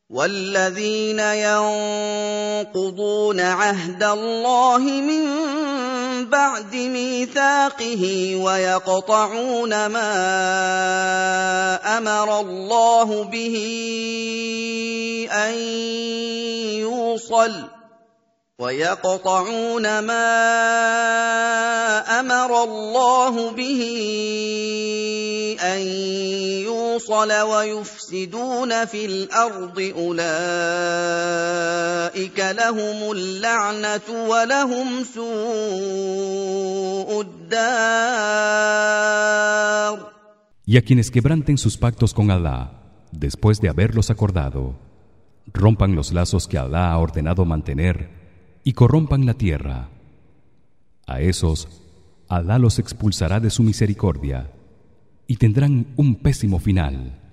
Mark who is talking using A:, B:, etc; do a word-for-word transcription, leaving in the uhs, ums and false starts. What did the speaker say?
A: والذين ينقضون عهد الله من بعد ميثاقه ويقطعون ما أمر الله به أن يوصل ويقطعون ما أمر الله به أن يوصل ويفسدون في الأرض أولئك لهم اللعنة ولهم سوء الدار.
B: Y a quienes quebranten sus pactos con Alá después de haberlos acordado, rompan los lazos que Alá ha ordenado mantener y corrompan la tierra, a esos Alá los expulsará de su misericordia y tendrán un pésimo final.